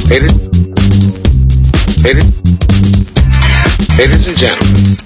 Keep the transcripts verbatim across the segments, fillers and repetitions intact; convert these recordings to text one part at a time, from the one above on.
Ladies, ladies, ladies and gentlemen.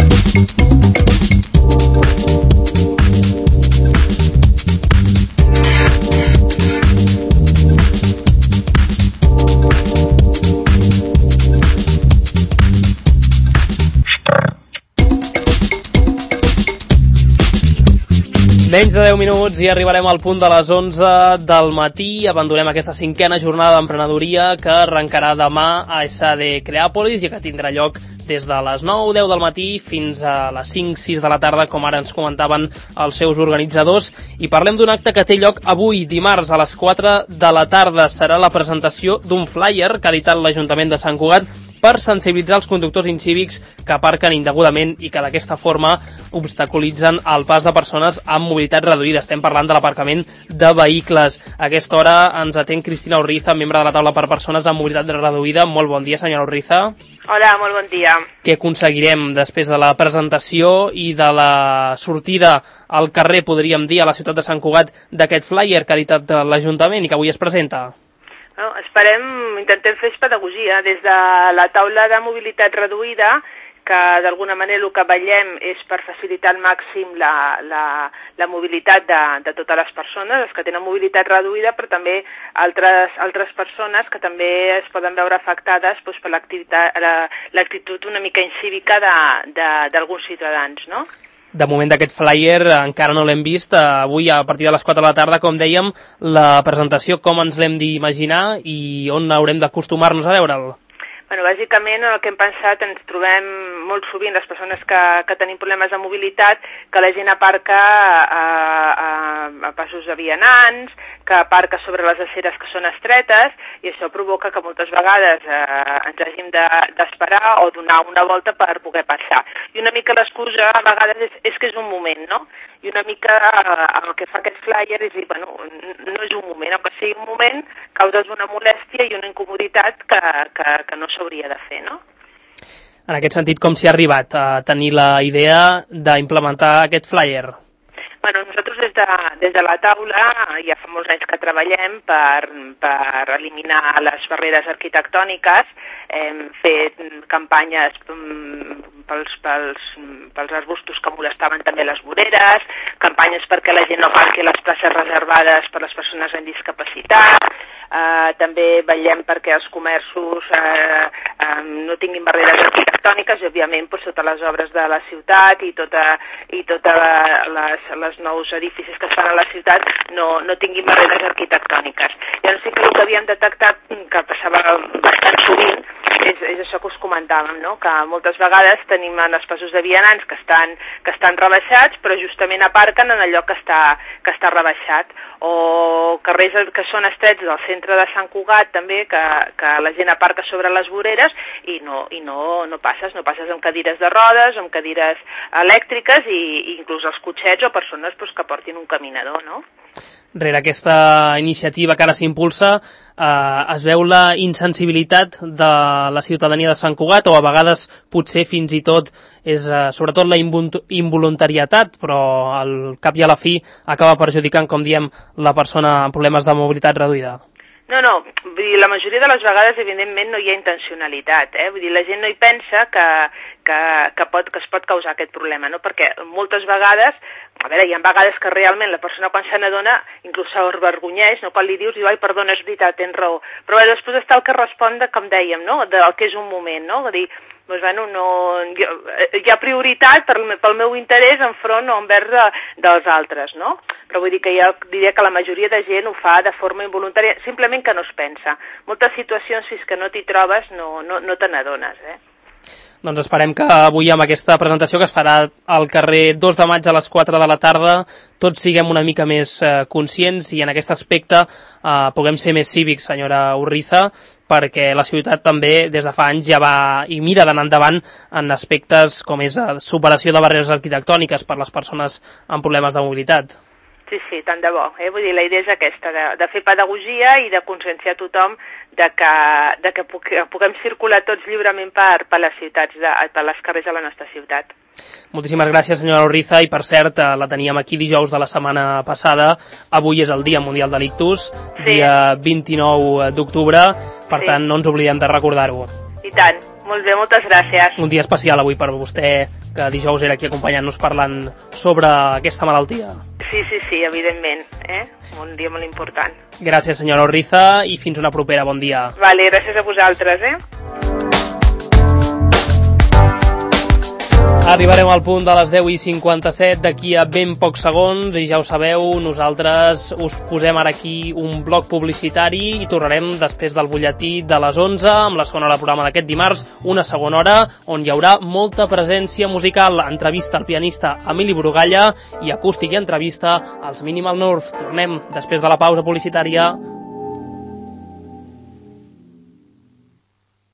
Menys de deu minuts i arribarem al punt de les onze del matí. Abandonem aquesta cinquena jornada d'emprenedoria que arrencarà demà a S A D Creàpolis i que tindrà lloc des de les nou deu del matí fins a les cinc sis de la tarda, com ara ens comentaven els seus organitzadors. I parlem d'un acte que té lloc avui, dimarts, a les quatre de la tarda. Serà la presentació d'un flyer que ha editat l'Ajuntament de Sant Cugat per sensibilitzar els conductors incívics que aparquen indegudament i que d'aquesta forma obstaculitzen el pas de persones amb mobilitat reduïda. Estem parlant de l'aparcament de vehicles. A aquesta hora ens atén Cristina Urriza, membre de la taula per persones amb mobilitat reduïda. Molt bon dia, senyora Urriza. Hola, molt bon dia. Què aconseguirem després de la presentació i de la sortida al carrer, podríem dir, a la ciutat de Sant Cugat, d'aquest flyer que ha editat l'Ajuntament i que avui es presenta? No, esperem, intentem fer pedagogia des de la taula de mobilitat reduïda, que d'alguna manera el que vetllem és per facilitar al màxim la, la, la mobilitat de, de totes les persones, els que tenen mobilitat reduïda, però també altres, altres persones que també es poden veure afectades doncs, per l'actitud una mica incívica d'alguns ciutadans, no? De moment d'aquest flyer encara no l'hem vist. Avui a partir de les quatre de la tarda, com dèiem, la presentació com ens l'hem d'imaginar i on haurem d'acostumar-nos a veure'l? Bueno, bàsicament el que hem pensat, ens trobem molt sovint les persones que, que tenim problemes de mobilitat, que la gent aparca a, a, a passos de vianants, que aparca sobre les aceres que són estretes, i això provoca que moltes vegades eh, ens hàgim d'esperar de, o donar una volta per poder passar. I una mica l'excusa a vegades és, és que és un moment, no? I una mica eh, el que fa aquest flyer és dir, bueno, no és un moment, o que sigui un moment, causes una molèstia i una incomoditat que, que, que no s'hauria de fer, no? En aquest sentit, com s'hi ha arribat a tenir la idea d'implementar aquest flyer? Bueno, nosaltres des de, des de la taula ja fa molts anys que treballem per, per eliminar les barreres arquitectòniques, hem fet campanyes pels, pels, pels arbustos que molestaven també les voreres, campanyes perquè la gent no aparqui les places reservades per les persones amb discapacitat, eh, també vetllem perquè els comerços eh, eh, no tinguin barreres arquitectòniques i òbviament doncs, totes les obres de la ciutat i tota, i tota les, les els nous edificis que es fan a la ciutat no, no tinguin barreres arquitectòniques. Llavors sí que el que havíem detectat, que passava bastant sovint, és, és això que us comentàvem, no? Que moltes vegades tenim en els passos de vianants que estan, que estan rebaixats, però justament aparquen en allò que està, que està rebaixat, o carrers que són estrets del centre de Sant Cugat també, que, que la gent aparca sobre les voreres i no, i no, no passes, no passes amb cadires de rodes, amb cadires elèctriques i, i inclús els cotxets o persones pues, que portin un caminador, no? Rere aquesta iniciativa que ara s'impulsa eh, es veu la insensibilitat de la ciutadania de Sant Cugat o a vegades potser fins i tot és eh, sobretot la involuntarietat, però al cap i a la fi acaba perjudicant, com diem, la persona amb problemes de mobilitat reduïda. No, no, vull dir, la majoria de les vegades evidentment no hi ha intencionalitat, eh? Vull dir, la gent no hi pensa que, que, que, pot, que es pot causar aquest problema, no? Perquè moltes vegades, a veure, hi ha vegades que realment la persona quan se n'adona inclús s'avergonyeix, no? Quan li dius, diu, ai, perdona, és veritat, tens raó, però bé, després està el que respon de, com dèiem, no? Del que és un moment, no? Vull dir, doncs, bueno, no, hi ha prioritat per, pel meu interès enfront o envers de, dels altres, no? Però vull dir que jo diria que la majoria de gent ho fa de forma involuntària, simplement que no es pensa. Moltes situacions, si és que no t'hi trobes, no, no, no te n'adones, eh? Doncs esperem que avui amb aquesta presentació que es farà al carrer dos de maig a les quatre de la tarda tots siguem una mica més eh, conscients i en aquest aspecte eh, puguem ser més cívics, senyora Urriza, perquè la ciutat també des de fa anys ja va i mira d'anar endavant en aspectes com és la superació de barreres arquitectòniques per les persones amb problemes de mobilitat. Sí, sí, tant de bo. Eh? Vull dir, la idea és aquesta, de, de fer pedagogia i de conscienciar tothom de que, de que puguem circular tots lliurement per, per les ciutats, de, per les carrers de la nostra ciutat. Moltíssimes gràcies, senyora Urriza, i per cert, la teníem aquí dijous de la setmana passada. Avui és el Dia Mundial de l'Ictus, sí. Dia vint-i-nou d'octubre, per sí. tant no ens oblidem de recordar-ho. I tant, molt bé, moltes gràcies. Un dia especial avui per vostè, que dijous era aquí acompanyant-nos parlant sobre aquesta malaltia. Sí, sí, sí, evidentment, eh? Un dia molt important. Gràcies, senyora Urriza, i fins una propera, bon dia. Vale, gràcies a vosaltres, eh? Arribarem al punt de les deu i cinquanta-set d'aquí a ben pocs segons i ja ho sabeu, nosaltres us posem ara aquí un bloc publicitari i tornarem després del butlletí de les onze amb la segona hora del programa d'aquest dimarts, una segona hora on hi haurà molta presència musical, entrevista al pianista Emili Brugalla i acústic i entrevista als Minimal North. Tornem després de la pausa publicitària.